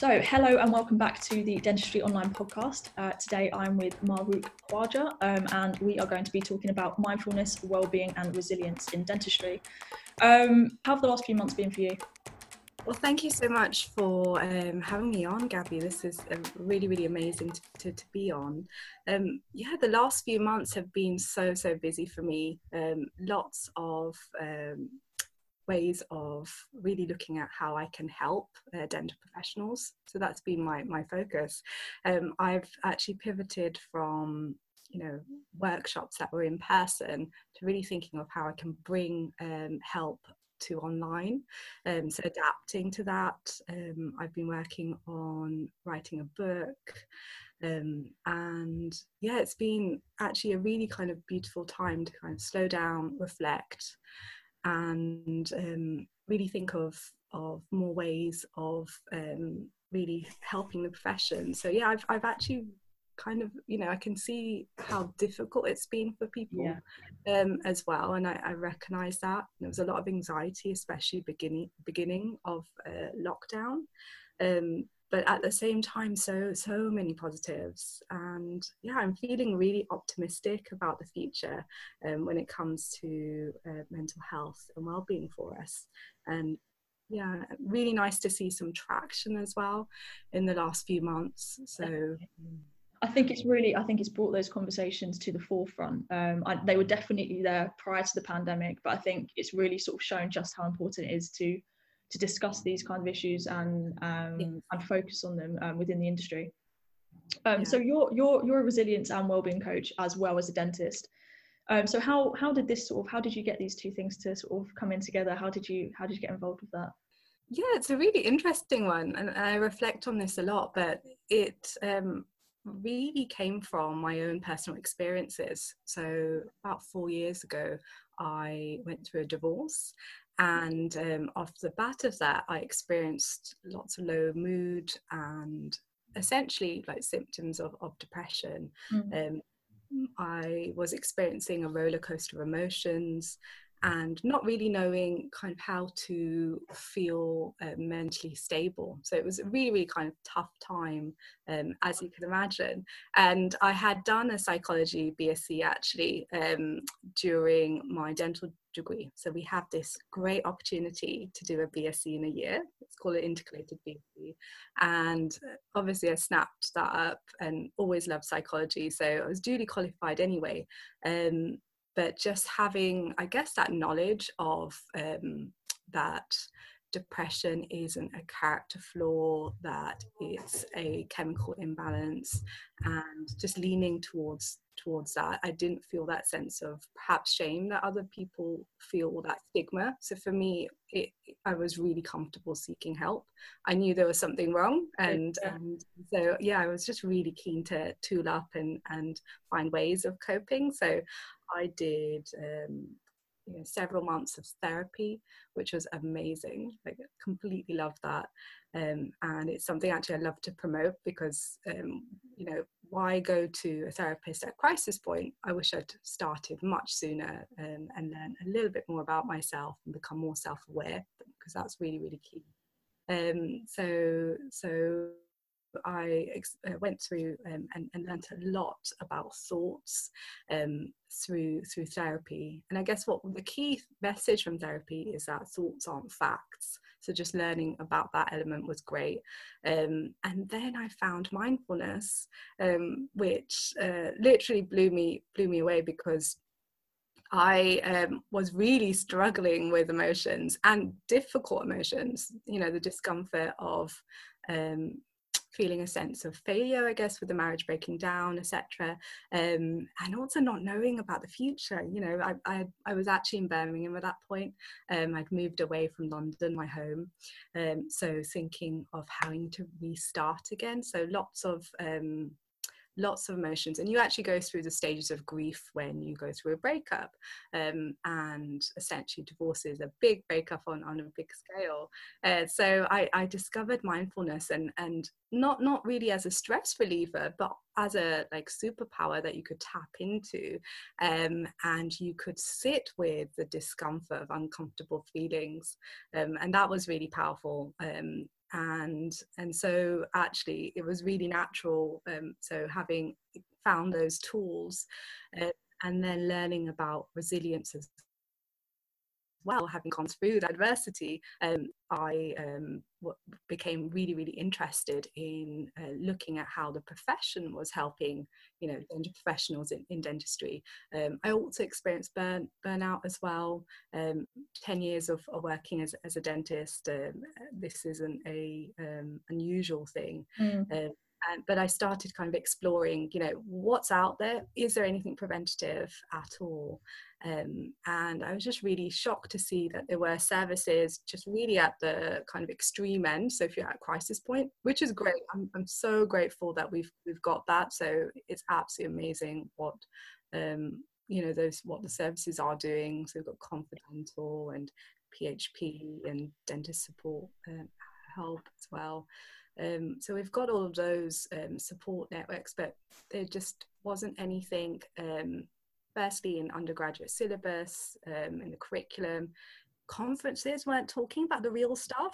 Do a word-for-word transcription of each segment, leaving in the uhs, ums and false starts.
So, hello and welcome back to the Dentistry Online podcast. Uh, today I'm with Mahrukh Khwaja, um, and we are going to be talking about mindfulness, well-being and resilience in dentistry. Um, how have the last few months been for you? Well, thank you so much for um, having me on, Gabby. This is uh, really, really amazing to, to, to be on. Um, yeah, the last few months have been so, so busy for me. Um, lots of um, ways of really looking at how I can help uh, dental professionals. So that's been my, my focus. Um, I've actually pivoted from you know, workshops that were in person to really thinking of how I can bring um, help to online. Um, so adapting to that, um, I've been working on writing a book. Um, and yeah, it's been actually a really kind of beautiful time to kind of slow down, reflect, and um, really think of of more ways of um, really helping the profession. So yeah, I've I've actually kind of, you know, I can see how difficult it's been for people yeah. um, as well, and I, I recognise that. There was a lot of anxiety, especially beginning beginning of uh, lockdown. Um, but at the same time, so so many positives, and yeah, I'm feeling really optimistic about the future um, when it comes to uh, mental health and well-being for us. And yeah, really nice to see some traction as well in the last few months. So I think it's really, I think it's brought those conversations to the forefront. Um, I, they were definitely there prior to the pandemic, but I think it's really sort of shown just how important it is to to discuss these kind of issues and um, yeah. and focus on them um, within the industry. Um, yeah. So you're you're you're a resilience and wellbeing coach as well as a dentist. Um, so how how did this sort of how did you get these two things to sort of come in together? How did you how did you get involved with that? Yeah, it's a really interesting one, and I reflect on this a lot. But it um, really came from my own personal experiences. So about four years ago, I went through a divorce. And um, off the bat of that, I experienced lots of low mood and essentially like symptoms of, of depression. Mm. Um, I was experiencing a roller coaster of emotions and not really knowing kind of how to feel uh, mentally stable. So it was a really, really kind of tough time, um, as you can imagine. And I had done a psychology B S c actually um, during my dental degree. So we have this great opportunity to do a B S c in a year. It's called an integrated B S c. And obviously I snapped that up and always loved psychology. So I was duly qualified anyway. Um, but just having, I guess, that knowledge of um, that depression isn't a character flaw, that it's a chemical imbalance, and just leaning towards towards that. I didn't feel that sense of perhaps shame that other people feel, or that stigma. So for me, it, I was really comfortable seeking help. I knew there was something wrong, and, yeah. and so yeah, I was just really keen to tool up and and find ways of coping. So I did um, you know, several months of therapy, which was amazing. Like, I completely loved that. Um, and it's something actually I love to promote because, um, you know, why go to a therapist at crisis point? I wish I'd started much sooner um, and learn a little bit more about myself and become more self-aware, because that's really, really key. Um, so, so I ex- uh, went through um, and, and learned a lot about thoughts um, through through therapy. And I guess what the key message from therapy is that thoughts aren't facts. So just learning about that element was great. Um, and then I found mindfulness, um, which uh, literally blew me blew me away, because I um, was really struggling with emotions and difficult emotions, you know, the discomfort of um, feeling a sense of failure, I guess, with the marriage breaking down, et cetera. Um, and also not knowing about the future. You know, I, I, I was actually in Birmingham at that point. Um, I'd moved away from London, my home. Um, so thinking of having to restart again. So lots of um, lots of emotions, and you actually go through the stages of grief when you go through a breakup, um, and essentially divorce is a big breakup on, on a big scale. Uh, so I, I discovered mindfulness, and and not not really as a stress reliever, but as a like superpower that you could tap into, um, and you could sit with the discomfort of uncomfortable feelings, um, and that was really powerful. Um, and and so actually it was really natural. Um, so having found those tools, uh, and then learning about resilience as well, having gone through the adversity, um, I um, w- became really, really interested in uh, looking at how the profession was helping, you know, dental professionals in, in dentistry. Um, I also experienced burn, burnout as well. Um, ten years of, of working as, as a dentist, um, this isn't a um, unusual thing. Mm. Uh, and, but I started kind of exploring, you know, what's out there. Is there anything preventative at all? Um, and I was just really shocked to see that there were services just really at the kind of extreme end. So if you're at crisis point, which is great, I'm, I'm so grateful that we've we've got that. So it's absolutely amazing what um, you know those what the services are doing. So we've got Confidential and P H P and dentist support um, help as well. Um, so we've got all of those um, support networks, but there just wasn't anything. Um, firstly in undergraduate syllabus, um, in the curriculum. Conferences weren't talking about the real stuff.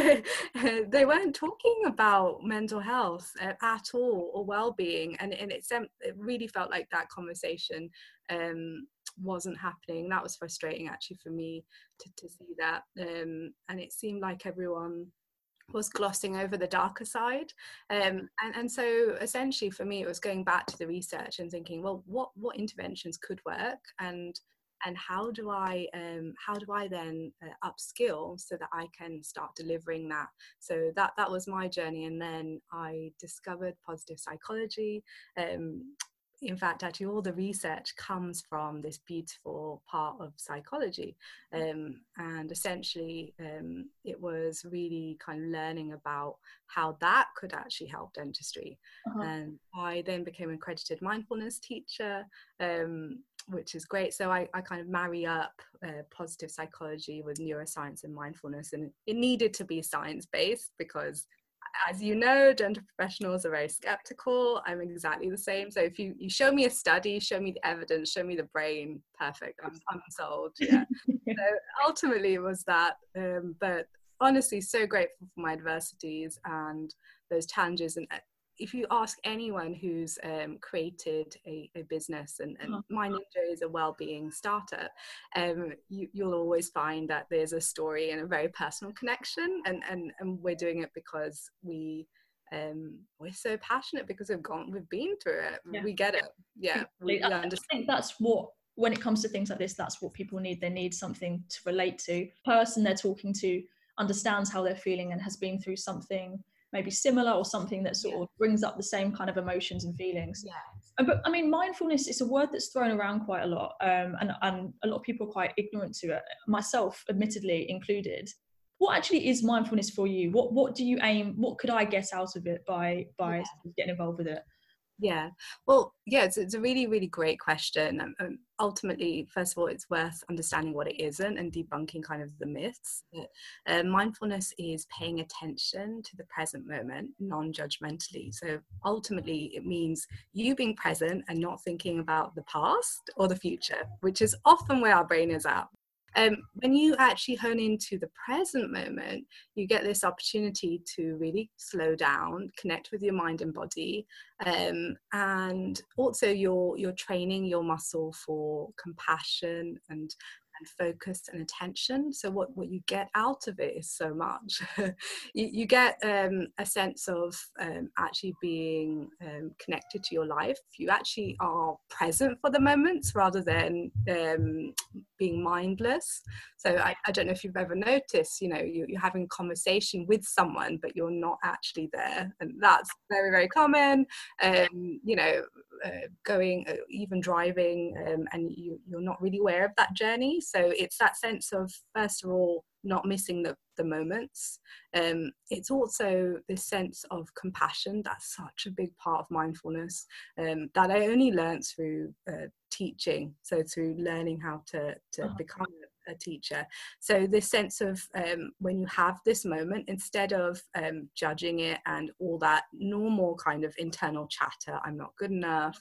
They weren't talking about mental health uh, at all, or well-being, and, and it, it really felt like that conversation um, wasn't happening. That was frustrating actually for me to, to see that, um, and it seemed like everyone was glossing over the darker side, um, and, and so essentially for me it was going back to the research and thinking, well, what what interventions could work, and and how do I um, how do I then uh, upskill so that I can start delivering that. So that that was my journey, and then I discovered positive psychology. Um, in fact, actually all the research comes from this beautiful part of psychology, um, and essentially um, it was really kind of learning about how that could actually help dentistry. Uh-huh. And I then became an accredited mindfulness teacher, um, which is great. So I, I kind of marry up uh, positive psychology with neuroscience and mindfulness, and it needed to be science-based because, as you know, dental professionals are very skeptical. I'm exactly the same. So if you, you show me a study, show me the evidence, show me the brain, perfect, I'm, I'm sold. Yeah. So ultimately it was that. Um, but honestly, so grateful for my adversities and those challenges. And if you ask anyone who's um, created a, a business, and, and uh-huh. My Ninja is a well-being startup, um, you, you'll always find that there's a story and a very personal connection, and, and, and we're doing it because we um, we're so passionate, because we've gone, we've been through it. Yeah. We get it. Yeah, we, we understand. I think that's what, when it comes to things like this, that's what people need. They need something to relate to. The person they're talking to understands how they're feeling and has been through something maybe similar, or something that sort yeah. of brings up the same kind of emotions and feelings. Yeah. But I mean, mindfulness is a word that's thrown around quite a lot, um, and, and a lot of people are quite ignorant to it, myself admittedly included. What actually is mindfulness for you? What what do you aim, what could I get out of it by by yeah. getting involved with it? Yeah, well, yeah, it's, it's a really, really great question. Um, um, ultimately, first of all, it's worth understanding what it isn't and debunking kind of the myths. Uh, mindfulness is paying attention to the present moment non-judgmentally. So ultimately, it means you being present and not thinking about the past or the future, which is often where our brain is at. Um, when you actually hone into the present moment, you get this opportunity to really slow down, connect with your mind and body, um, and also you're, you're training your muscle for compassion and and focus and attention. So what, what you get out of it is so much. you, you get um, a sense of um, actually being um, connected to your life. You actually are present for the moments rather than um, being mindless. So I, I don't know if you've ever noticed, you know, you, you're having a conversation with someone, but you're not actually there. And that's very, very common. Um, you know, uh, going, uh, even driving, um, and you, you're not really aware of that journey. So it's that sense of, first of all, not missing the, the moments. Um, it's also this sense of compassion. That's such a big part of mindfulness, um, that I only learned through uh, teaching. So through learning how to, to uh-huh. become a teacher. So this sense of um, when you have this moment, instead of um, judging it and all that normal kind of internal chatter, I'm not good enough,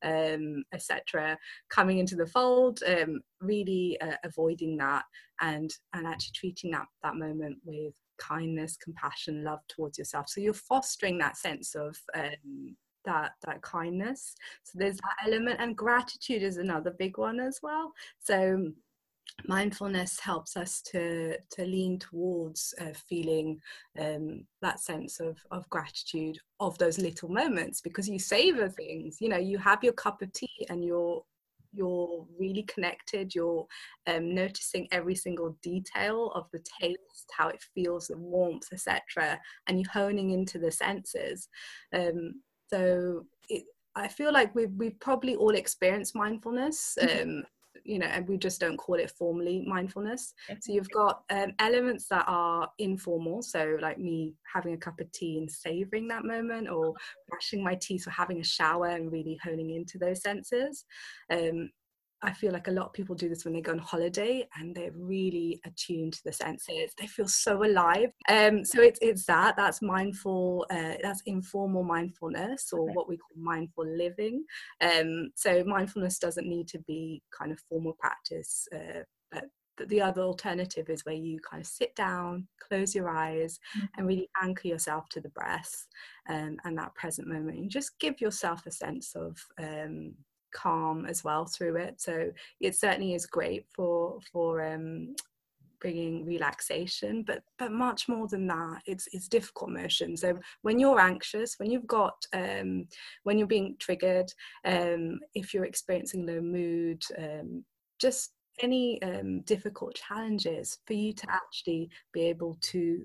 um, et cetera, coming into the fold, um, really uh, avoiding that, and and actually treating that that moment with kindness, compassion, love towards yourself. So you're fostering that sense of um, that that kindness. So there's that element, and gratitude is another big one as well. So mindfulness helps us to to lean towards uh, feeling um, that sense of of gratitude of those little moments, because you savor things. You know, you have your cup of tea and you're you're really connected, you're um, noticing every single detail of the taste, how it feels, the warmth, etc., and you're honing into the senses. um, so it, I feel like we've, we've probably all experienced mindfulness, um, you know, and we just don't call it formally mindfulness. So you've got um, elements that are informal, so like me having a cup of tea and savoring that moment, or brushing my teeth, or having a shower and really honing into those senses. um, I feel like a lot of people do this when they go on holiday and they're really attuned to the senses. They feel so alive. Um, so it's it's that that's mindful, uh, that's informal mindfulness, or what we call mindful living. Um, so mindfulness doesn't need to be kind of formal practice, uh, but the other alternative is where you kind of sit down, close your eyes, and really anchor yourself to the breath, um, and that present moment. You just give yourself a sense of um, calm as well through it. So it certainly is great for for um bringing relaxation, but but much more than that, it's it's difficult emotions. So when you're anxious, when you've got um when you're being triggered, um if you're experiencing low mood, um just any um difficult challenges, for you to actually be able to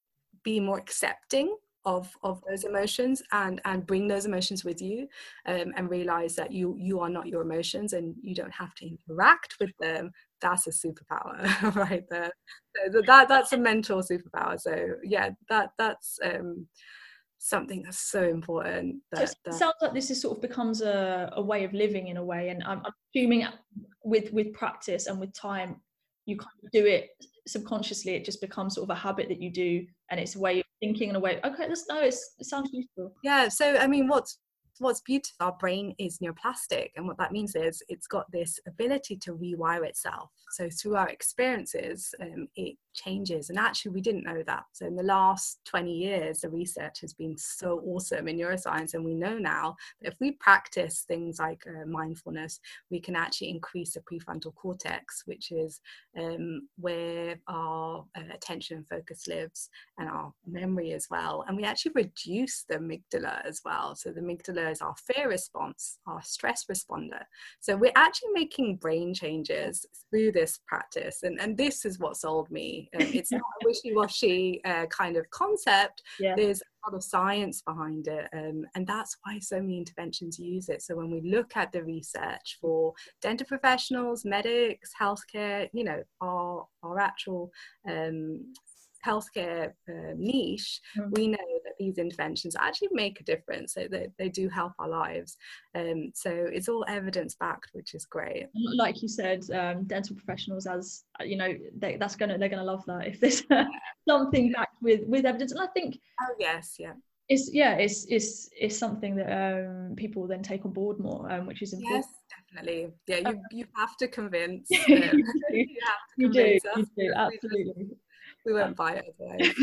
be more accepting of of those emotions, and and bring those emotions with you, um, and realize that you you are not your emotions and you don't have to interact with them. That's a superpower right there. So that that's a mental superpower. So yeah, that that's um something that's so important. That, So it that sounds like this is sort of becomes a, a way of living in a way, and I'm, I'm assuming with with practice and with time, you kind of do it subconsciously. It just becomes sort of a habit that you do, and it's a way of thinking in a way. Okay, let's know. It's, it sounds useful. yeah. So I mean, what's what's beautiful, our brain is neuroplastic, and what that means is it's got this ability to rewire itself. So through our experiences, um, it changes. And actually we didn't know that. So in the last twenty years, the research has been so awesome in neuroscience, and we know now that if we practice things like uh, mindfulness, we can actually increase the prefrontal cortex, which is um, where our uh, attention and focus lives, and our memory as well. And we actually reduce the amygdala as well. So the amygdala is our fear response, our stress responder. So we're actually making brain changes through this practice, and, and this is what sold me. Um, it's not a wishy-washy uh, kind of concept. Yeah. There's a lot of science behind it, um, and that's why so many interventions use it. So when we look at the research for dental professionals, medics, healthcare, you know, our, our actual um, healthcare uh, niche, mm. we know that these interventions actually make a difference. So they, they do help our lives. Um, so it's all evidence backed, which is great. Like you said, um, dental professionals, as you know, they, that's gonna they're gonna love that if there's uh, something backed with with evidence. And I think, oh yes, yeah, it's yeah, it's it's it's something that um, people then take on board more, um, which is important. Yes, definitely. Yeah, you you have to convince. Um, you do, you have to you convince do, us. you do absolutely. We won't buy it otherwise.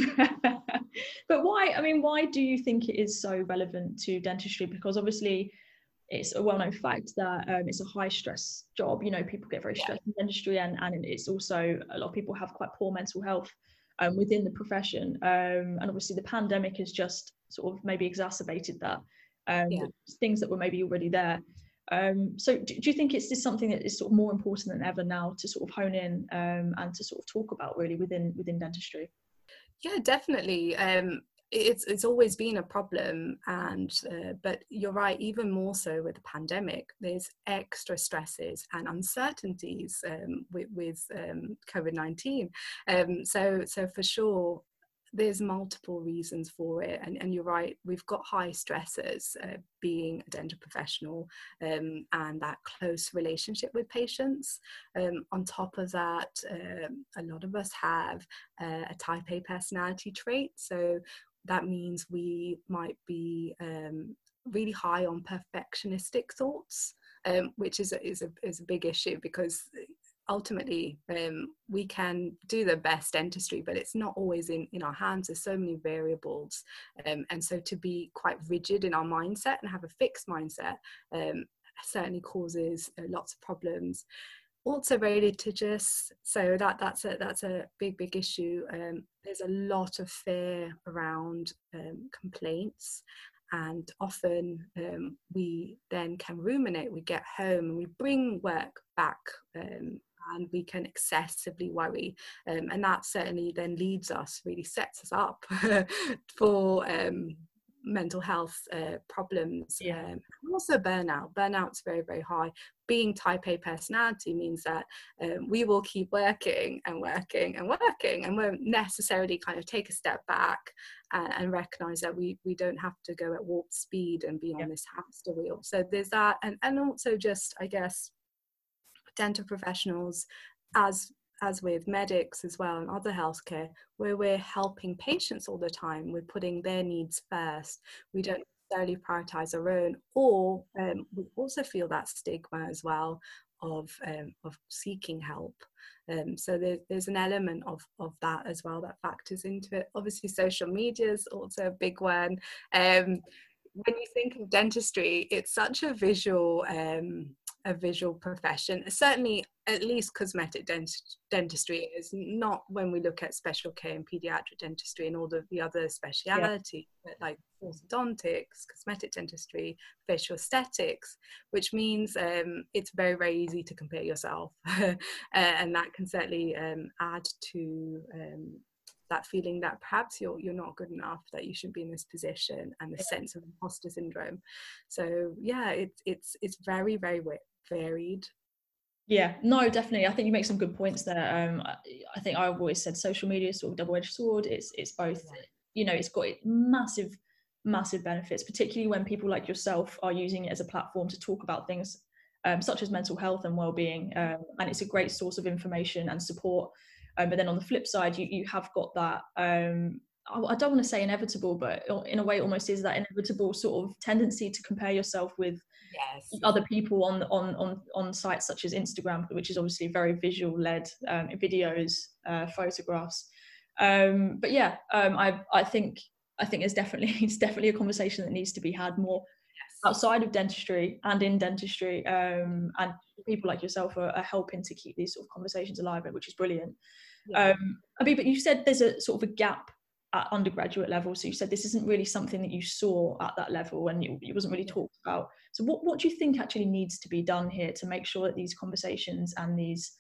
But why, I mean, why do you think it is so relevant to dentistry? Because obviously it's a well-known fact that um, it's a high stress job. You know, people get very stressed yeah. in dentistry, and, and it's also, a lot of people have quite poor mental health um, within the profession. Um, and obviously the pandemic has just sort of maybe exacerbated that, um, yeah. things that were maybe already there. Um, so do, do you think it's just something that is sort of more important than ever now to sort of hone in um, and to sort of talk about really within within dentistry? Yeah, definitely. Um, it's it's always been a problem, and uh, but you're right, even more so with the pandemic. There's extra stresses and uncertainties um, with, with um, COVID nineteen. Um, so so for sure, there's multiple reasons for it, and, and you're right, we've got high stressors uh, being a dental professional, um, and that close relationship with patients. Um, on top of that, um, a lot of us have uh, a type A personality trait, so that means we might be um, really high on perfectionistic thoughts, um, which is a, is, a, is a big issue, because ultimately um, we can do the best dentistry, but it's not always in, in our hands. There's so many variables. Um, and so to be quite rigid in our mindset and have a fixed mindset um, certainly causes uh, lots of problems. Also very litigious, so that that's a that's a big big issue. Um, there's a lot of fear around um, complaints, and often um, we then can ruminate. We get home and we bring work back, um, and we can excessively worry, um, and that certainly then leads us, really sets us up for um, mental health uh, problems. Yeah. Um, and also burnout. Burnout's very very high. Being type A personality means that um, we will keep working and working and working, and won't necessarily kind of take a step back and, and recognize that we we don't have to go at warp speed and be on Yeah. this hamster wheel. So there's that, and and also just, I guess, dental professionals, as as with medics as well and other healthcare, where we're helping patients all the time, we're putting their needs first. We don't necessarily prioritize our own, or um, we also feel that stigma as well of um, of seeking help. Um, so there, there's an element of of that as well that factors into it. Obviously, social media is also a big one. Um, when you think of dentistry, it's such a visual um, a visual profession. Certainly, at least cosmetic dent- dentistry is not, when we look at special care and pediatric dentistry and all the, the other specialities, yeah. like orthodontics, cosmetic dentistry, facial aesthetics, which means um, it's very, very easy to compare yourself. uh, and that can certainly um, add to um, that feeling that perhaps you're you're not good enough, that you shouldn't be in this position, and the yeah. sense of imposter syndrome. So yeah, it's it's it's very very varied. Yeah, no, definitely. I think you make some good points there. Um, I, I think I've always said social media is sort of double-edged sword. It's it's both, yeah. you know, it's got massive massive benefits, particularly when people like yourself are using it as a platform to talk about things um, such as mental health and well-being, um, and it's a great source of information and support. Um, but then on the flip side, you you have got that, um, I don't want to say inevitable, but in a way almost is that inevitable sort of tendency to compare yourself with yes. other people on, on, on, on sites such as Instagram, which is obviously very visual led, um, videos, uh, photographs. Um, but yeah, um, I, I think, I think it's definitely, it's definitely a conversation that needs to be had more outside of dentistry and in dentistry, um, and people like yourself are, are helping to keep these sort of conversations alive, which is brilliant. Yeah. Um, I mean, but you said there's a sort of a gap at undergraduate level, so you said this isn't really something that you saw at that level, and it, it wasn't really talked about. So what, what do you think actually needs to be done here to make sure that these conversations and these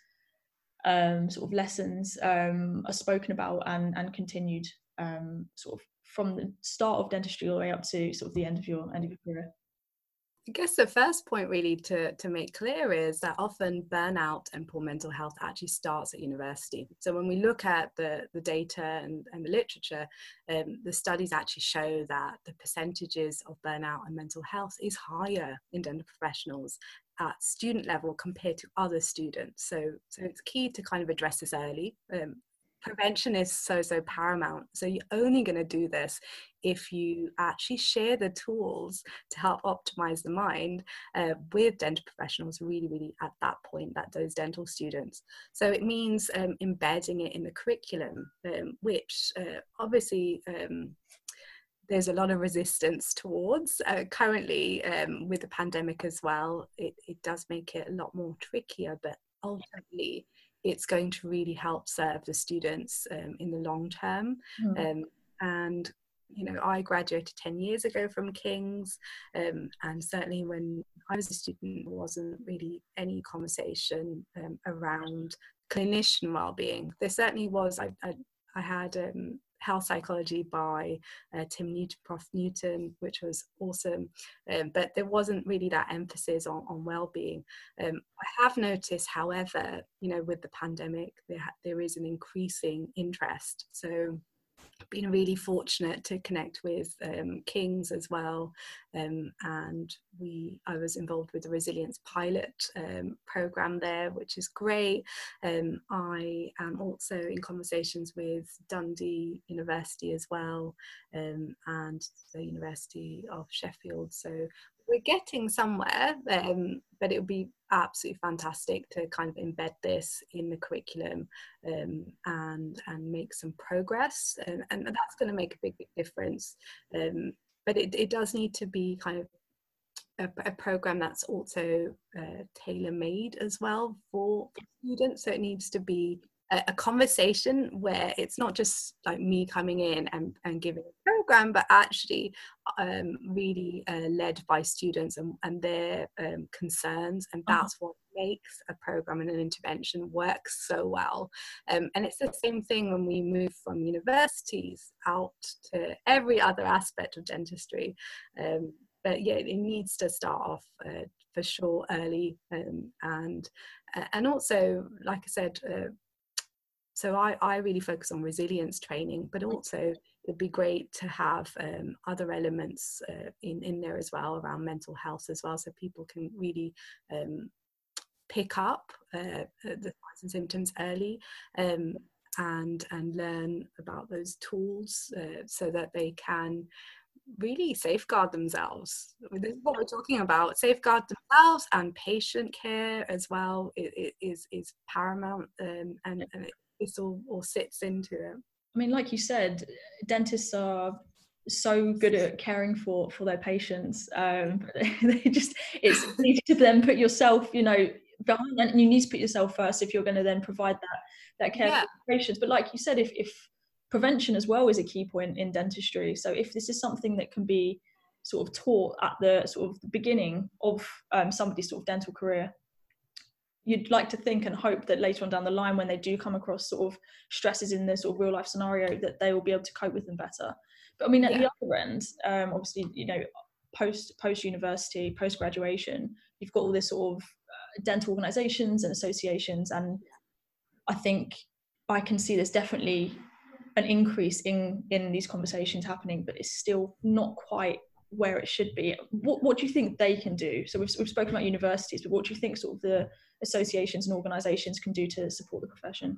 um, sort of lessons um, are spoken about and, and continued um, sort of from the start of dentistry all the way up to sort of the end of your end of your career? I guess the first point really to, to make clear is that often burnout and poor mental health actually starts at university. So when we look at the, the data and, and the literature, um, the studies actually show that the percentages of burnout and mental health is higher in dental professionals at student level compared to other students. So, so it's key to kind of address this early. Um, prevention is so, so paramount. So you're only going to do this if you actually share the tools to help optimize the mind uh, with dental professionals really, really at that point, that those dental students. So it means um, embedding it in the curriculum, um, which uh, obviously um, there's a lot of resistance towards. Uh, currently, um, with the pandemic as well, it, it does make it a lot more trickier, but ultimately, it's going to really help serve the students um, in the long term. Mm. Um, and, you know, I graduated ten years ago from King's, um, and certainly when I was a student, there wasn't really any conversation um, around clinician well-being. There certainly was. I, I, I had um, health psychology by uh, Tim Newton, Prof Newton, which was awesome, um, but there wasn't really that emphasis on, on well-being. Um, I have noticed, however, you know, with the pandemic, there, there is an increasing interest. So I've been really fortunate to connect with um, King's as well, um, and we I was involved with the Resilience Pilot um, program there, which is great. Um, I am also in conversations with Dundee University as well, um, and the University of Sheffield. So we're getting somewhere, um, but it would be absolutely fantastic to kind of embed this in the curriculum, um, and and make some progress, and, and that's going to make a big, big difference. Um, but it, it does need to be kind of a, a program that's also uh, tailor-made as well for students. So it needs to be a, a conversation where it's not just like me coming in and, and giving a program, but actually um, really uh, led by students and, and their um, concerns, and that's what makes a program and an intervention work so well. Um, and it's the same thing when we move from universities out to every other aspect of dentistry. Um, but yeah, it needs to start off uh, for sure early, um, and uh, and also, like I said, uh, so I, I really focus on resilience training, but also it'd be great to have um, other elements uh, in, in there as well around mental health as well, so people can really um, pick up uh, the signs and symptoms early, um, and and learn about those tools uh, so that they can really safeguard themselves. This is what we're talking about. Safeguard themselves, and patient care as well is is, is paramount, um, and, and it, this all, all sits into it. I mean, like you said, dentists are so good at caring for for their patients. Um, they just it's easy to then put yourself, you know, behind that, and you need to put yourself first if you're going to then provide that that care Yeah. for patients. But like you said, if if prevention as well is a key point in dentistry. So if this is something that can be sort of taught at the sort of the beginning of um, somebody's sort of dental career, you'd like to think and hope that later on down the line, when they do come across sort of stresses in this sort of real life scenario, that they will be able to cope with them better. But I mean, at yeah. the other end, um, obviously, you know, post post university, post graduation, you've got all this sort of uh, dental organisations and associations, and I think I can see there's definitely an increase in in these conversations happening, but it's still not quite where it should be. What what do you think they can do? So we've we've spoken about universities, but what do you think sort of the associations and organisations can do to support the profession?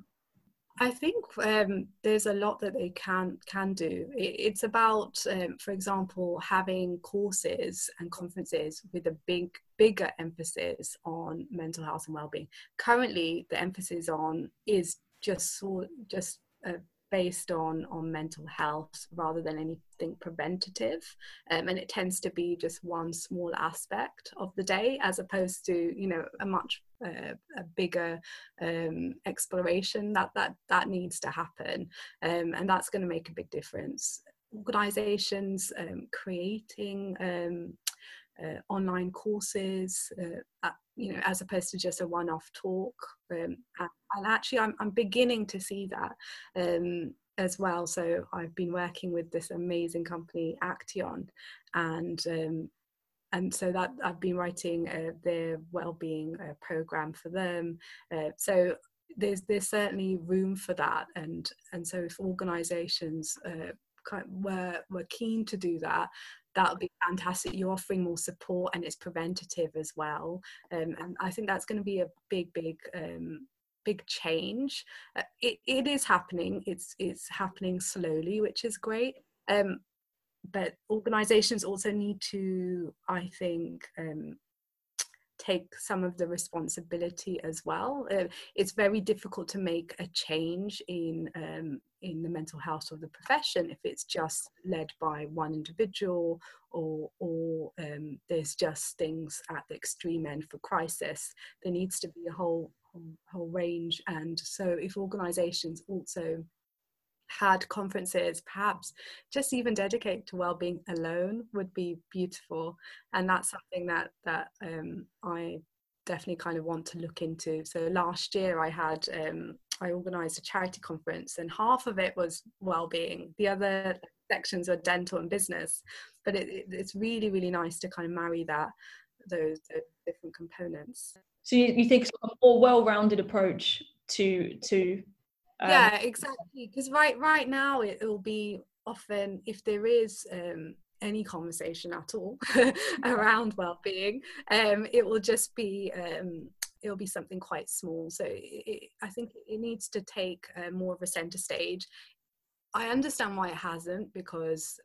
I think um, there's a lot that they can can do. It, it's about, um, for example, having courses and conferences with a big bigger emphasis on mental health and well-being. Currently, the emphasis on is just sort just uh, based on on mental health rather than anything preventative, um, and it tends to be just one small aspect of the day, as opposed to, you know, a much uh, a bigger um, exploration that that that needs to happen, um, and that's going to make a big difference. Organizations um, creating um, uh, online courses, uh, at, you know, as opposed to just a one-off talk, um, and actually I'm, I'm beginning to see that um, as well. So I've been working with this amazing company Action, and um, and so that I've been writing uh, their well-being uh, program for them. Uh, so there's there's certainly room for that, and and so if organisations uh, kind of were were keen to do that, that would be fantastic. You're offering more support, and it's preventative as well, um, and I think that's going to be a big big um, big change. Uh, it, it is happening. It's it's happening slowly, which is great. Um, but organizations also need to, I think, um, take some of the responsibility as well. Uh, it's very difficult to make a change in um, in the mental health of the profession if it's just led by one individual, or or um, there's just things at the extreme end for crisis. There needs to be a whole whole, whole range, and so if organizations also had conferences, perhaps just even dedicated to well-being alone, would be beautiful. And that's something that that um, I definitely kind of want to look into. So last year I had um, I organised a charity conference, and half of it was well-being, the other sections were dental and business, but it, it, it's really really nice to kind of marry that those, those different components. So you, you think sort of a more well-rounded approach to to Um, yeah, exactly. Because right right now it will be often, if there is um, any conversation at all around well-being, um, it will just be um, it'll be something quite small. So it, I think it needs to take uh, more of a centre stage. I understand why it hasn't, because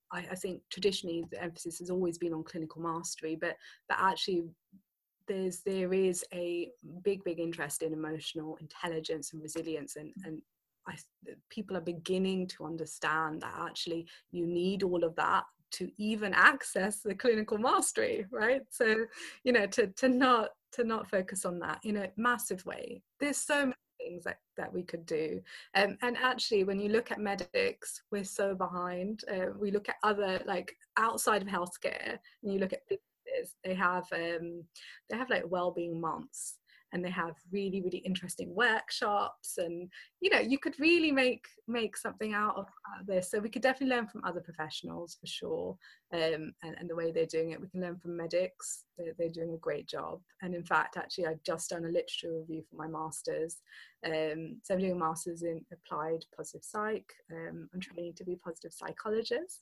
I, I think traditionally the emphasis has always been on clinical mastery, but but actually there's there is a big big interest in emotional intelligence and resilience, and and I, people are beginning to understand that actually you need all of that to even access the clinical mastery, right? So, you know, to to not to not focus on that in a massive way. There's so many things that, that we could do. Um, and actually, when you look at medics, we're so behind. Uh, we look at other, like outside of healthcare, and you look at businesses, they have, um, they have like wellbeing months. And they have really, really interesting workshops, and you know, you could really make make something out of, out of this. So we could definitely learn from other professionals for sure, um, and, and the way they're doing it. We can learn from medics; they're, they're doing a great job. And in fact, actually, I've just done a literature review for my masters. Um, so I'm doing a master's in applied positive psych. Um, I'm training to be a positive psychologist,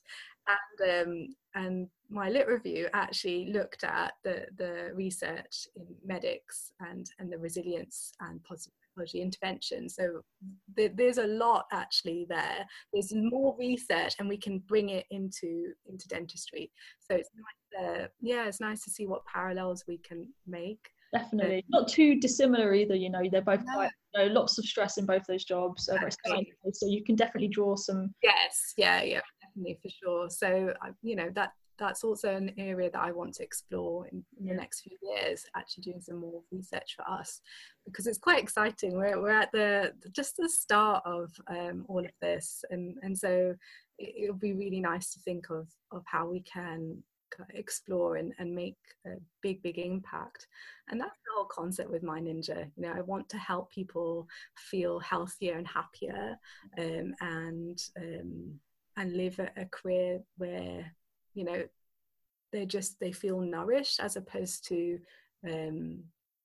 and um, and my lit review actually looked at the the research in medics and and the resilience and positive psychology intervention. So th- there's a lot actually there. There's more research, and we can bring it into into dentistry. So it's nice, uh, yeah, it's nice to see what parallels we can make. Definitely, um, not too dissimilar either. You know, they're both no. quite, you know, lots of stress in both those jobs. Uh, so you can definitely draw some. Yes, yeah, yeah, definitely for sure. So you know that. That's also an area that I want to explore in, in the next few years, actually doing some more research for us, because it's quite exciting. We're, we're at the just the start of um, all of this, and, and so it, it'll be really nice to think of, of how we can explore and, and make a big, big impact. And that's the whole concept with My Ninja. You know, I want to help people feel healthier and happier, um, and um, and live a, a career where, you know, they just they feel nourished, as opposed to um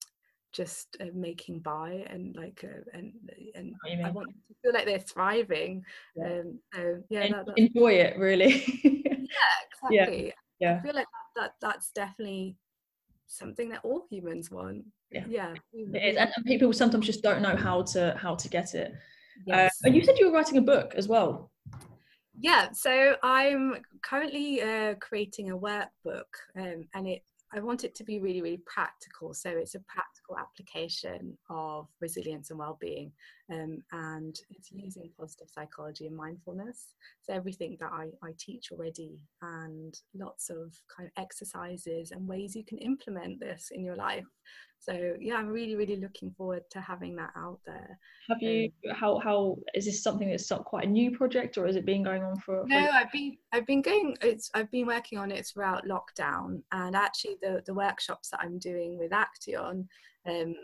just uh, making by, and like uh, and and I want them to feel like they're thriving. Yeah. um so yeah, that, that's, enjoy it really. yeah, exactly. Yeah. Yeah. I feel like that, that that's definitely something that all humans want. Yeah, yeah we, it is. And, and people sometimes just don't know how to how to get it. Yes. Uh, and you said you were writing a book as well. Yeah, so I'm currently uh, creating a workbook, um, and it I want it to be really, really practical. So it's a practical application of resilience and well-being, um, and it's using positive psychology and mindfulness. So everything that I, I teach already, and lots of kind of exercises and ways you can implement this in your life. So yeah, I'm really, really looking forward to having that out there. Have you, um, how, how, is this something that's quite a new project, or has it been going on for? No, for... I've been, I've been going, it's, I've been working on it throughout lockdown, and actually the, the workshops that I'm doing with Action, um,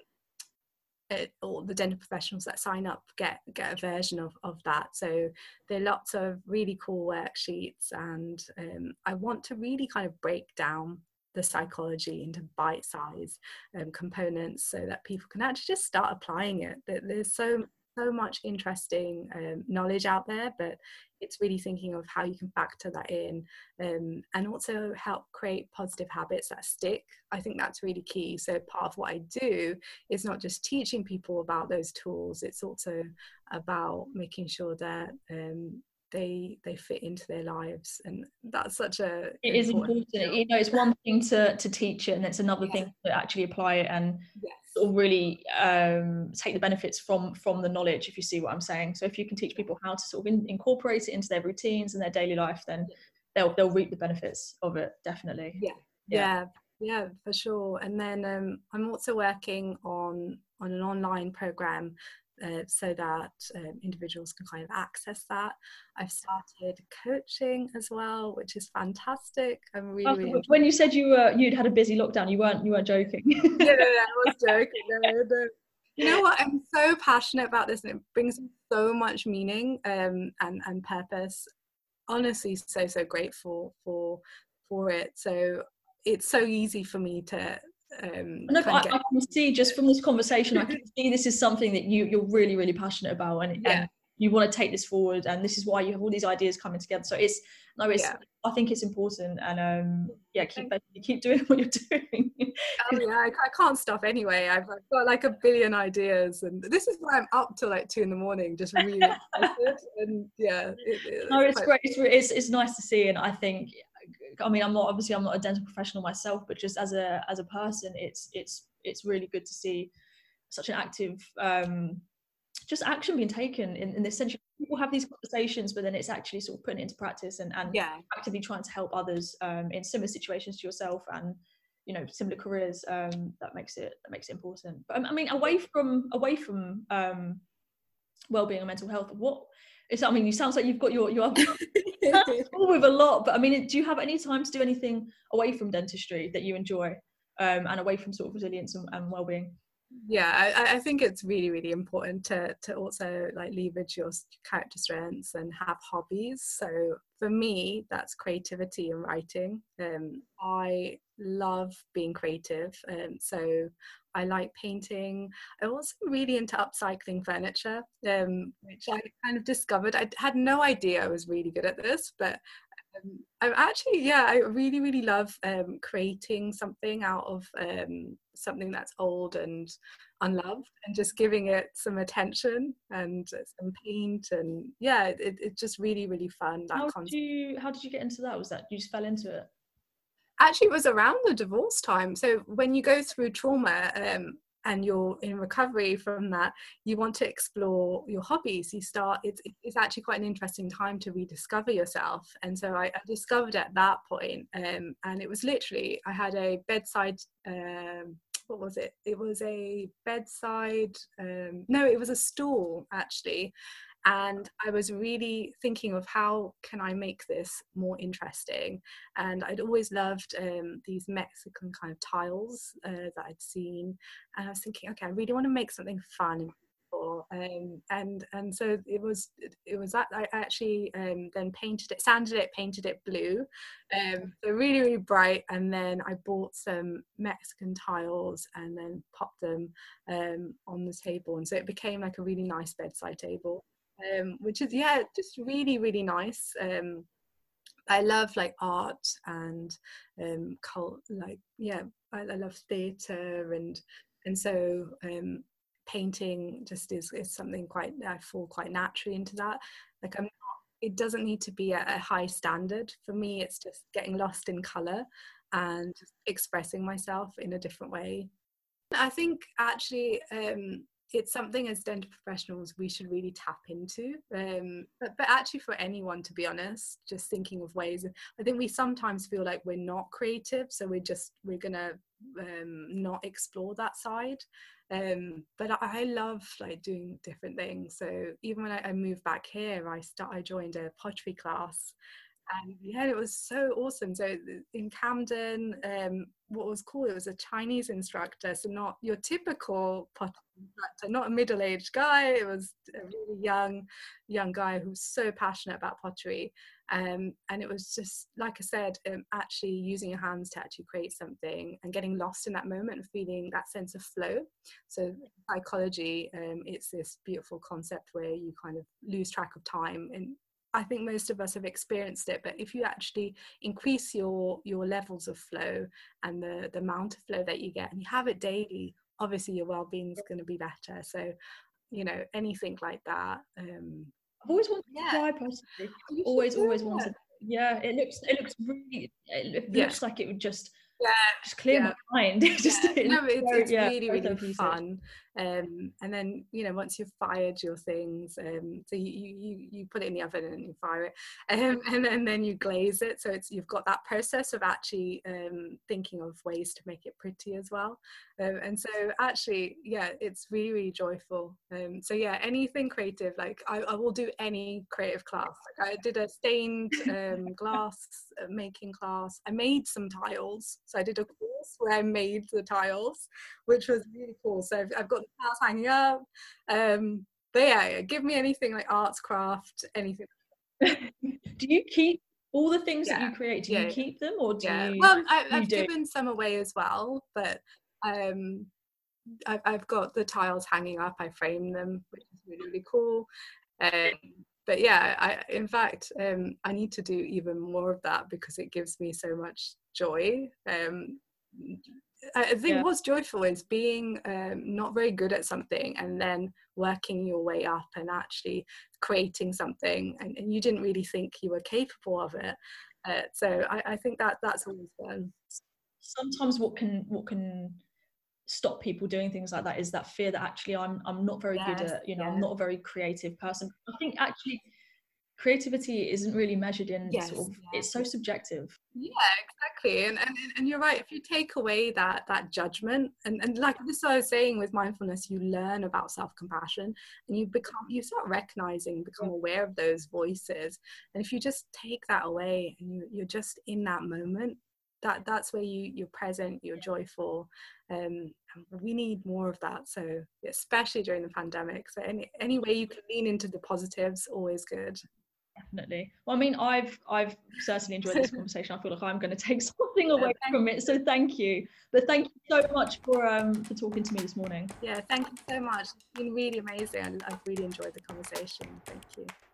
it, all the dental professionals that sign up get, get a version of, of that. So there are lots of really cool worksheets, and um, I want to really kind of break down the psychology into bite-sized um, components, so that people can actually just start applying it. There's so so much interesting um, knowledge out there, but it's really thinking of how you can factor that in, um, and also help create positive habits that stick. I think that's really key. So part of what I do is not just teaching people about those tools, it's also about making sure that um, they they fit into their lives, and that's such a it is important, important. You know, it's one thing to to teach it, and it's another yeah. thing to actually apply it and yes. sort of really um take the benefits from from the knowledge, if you see what I'm saying. So if you can teach people how to sort of in, incorporate it into their routines and their daily life, then yeah. they'll they'll reap the benefits of it, definitely. Yeah, yeah, yeah, yeah, for sure. And then um I'm also working on on an online program Uh, so that um, individuals can kind of access that. I've started coaching as well, which is fantastic. I'm really, After, really when you said you were you'd had a busy lockdown, you weren't you weren't joking. Yeah, no, no, I was joking. No, no. You know what? I'm so passionate about this, and it brings so much meaning um, and and purpose. Honestly, so so grateful for for it. So it's so easy for me to. Um, no, I, get... I can see just from this conversation, I can see this is something that you you're really really passionate about, and, yeah. and you want to take this forward, and this is why you have all these ideas coming together. So it's no it's yeah. I think it's important, and um yeah keep keep doing what you're doing. Oh yeah, I, I can't stop anyway. I've, I've got like a billion ideas, and this is why I'm up till like two in the morning just really excited. And yeah it, it, no it's, it's great. It's, it's it's nice to see, and I think I mean I'm not obviously I'm not a dental professional myself, but just as a as a person it's it's it's really good to see such an active um just action being taken in, in this century. People have these conversations, but then it's actually sort of putting it into practice, and, and yeah. actively trying to help others um, in similar situations to yourself, and you know similar careers. Um, that makes it that makes it important. But I mean, away from away from um, well-being and mental health, what is? I mean, you sounds like you've got your your all with a lot. But I mean, do you have any time to do anything away from dentistry that you enjoy, um, and away from sort of resilience and, and well-being? Yeah, I, I think it's really, really important to to also like leverage your character strengths and have hobbies. So for me, that's creativity and writing. Um, I love being creative, um, so I like painting. I'm also really into upcycling furniture, um, which I kind of discovered. I had no idea I was really good at this, but Um, I'm actually, yeah, I really, really love um, creating something out of um, something that's old and unloved, and just giving it some attention and some paint, and yeah, it, it's just really, really fun. That how concept. did you how did you get into that? Was that you just fell into it? Actually, it was around the divorce time. So when you go through trauma, um, and you're in recovery from that, you want to explore your hobbies. You start, it's, it's actually quite an interesting time to rediscover yourself. And so I, I discovered at that point, um, and it was literally, I had a bedside, um, what was it? It was a bedside, um, no, it was a stool actually. And I was really thinking of how can I make this more interesting. And I'd always loved um, these Mexican kind of tiles uh, that I'd seen. And I was thinking, okay, I really want to make something fun and beautiful. Um, and and so it was it was that I actually um, then painted it, sanded it, painted it blue, um, so really really bright. And then I bought some Mexican tiles and then popped them um, on the table, and so it became like a really nice bedside table. Um, which is yeah just really really nice. um, I love like art and um, cult, like yeah I, I love theatre, and and so um, painting just is, is something quite, I fall quite naturally into that. Like I'm not, it doesn't need to be at a high standard for me. It's just getting lost in colour and just expressing myself in a different way. I think actually um, it's something as dental professionals we should really tap into, um, but, but actually for anyone, to be honest, just thinking of ways. I think we sometimes feel like we're not creative, so we're just we're gonna um, not explore that side. Um, but I, I love like doing different things. So even when I, I moved back here, I start I joined a pottery class. And yeah, it was so awesome. So in Camden, um, what was cool, it was a Chinese instructor, so not your typical pottery instructor, not a middle-aged guy. It was a really young, young guy who was so passionate about pottery. Um, and it was just, like I said, um, actually using your hands to actually create something and getting lost in that moment and feeling that sense of flow. So psychology, um, it's this beautiful concept where you kind of lose track of time, and I think most of us have experienced it, but if you actually increase your your levels of flow and the, the amount of flow that you get, and you have it daily, obviously your well-being is going to be better. So, you know, anything like that. Um, I've always wanted yeah. to try personally. Always, always wanted. Yeah, it looks it looks really. It yeah. looks like it would just. Yeah, just clear yeah. my mind. just yeah. No, it's, it's yeah, really really fun. Um, and then, you know, once you've fired your things, um, so you, you you put it in the oven and you fire it, um, and then then you glaze it. So it's you've got that process of actually um, thinking of ways to make it pretty as well. Um, and so actually, yeah, it's really really joyful. Um, so yeah, anything creative, like I, I will do any creative class. Like I did a stained um, glass making class. I made some tiles, so I did a course where I made the tiles, which was really cool. So I've, I've got the tiles hanging up. Um, but yeah, give me anything like arts, craft, anything. Do you keep all the things yeah. that you create? Do yeah, you keep them, or do yeah. you? Well, I, I've do? given some away as well, but um, I've, I've got the tiles hanging up. I frame them, which is really really cool. Um, but yeah, I, in fact, um, I need to do even more of that because it gives me so much joy. Um, I think Yeah. what's joyful is being um, not very good at something and then working your way up and actually creating something, and, and you didn't really think you were capable of it. Uh, so I, I think that that's always fun. Sometimes what can what can stop people doing things like that is that fear that actually I'm I'm not very Yes, good at, you know, yes. I'm not a very creative person. I think actually creativity isn't really measured in Yes, sort of, yeah. it's so subjective. Yeah, exactly. And, and and you're right, if you take away that that judgment, and, and like this I was saying with mindfulness, you learn about self-compassion and you become you start recognizing, become aware of those voices. And if you just take that away and you, you're just in that moment, that that's where you you're present, you're joyful. Um and we need more of that, so especially during the pandemic. So any any way you can lean into the positives, always good. Definitely. Well, I mean, I've I've certainly enjoyed this conversation. I feel like I'm going to take something away from it. So thank you. But thank you so much for um for talking to me this morning. Yeah, thank you so much. It's been really amazing. I've really enjoyed the conversation. Thank you.